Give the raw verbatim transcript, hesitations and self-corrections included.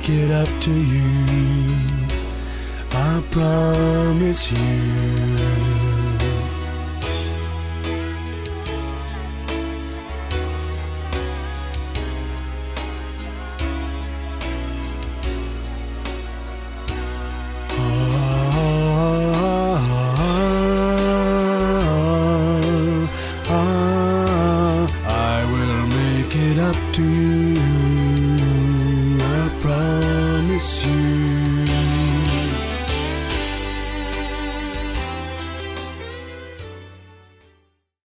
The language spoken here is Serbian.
make it up to you, I promise you. It up to you, I promise you.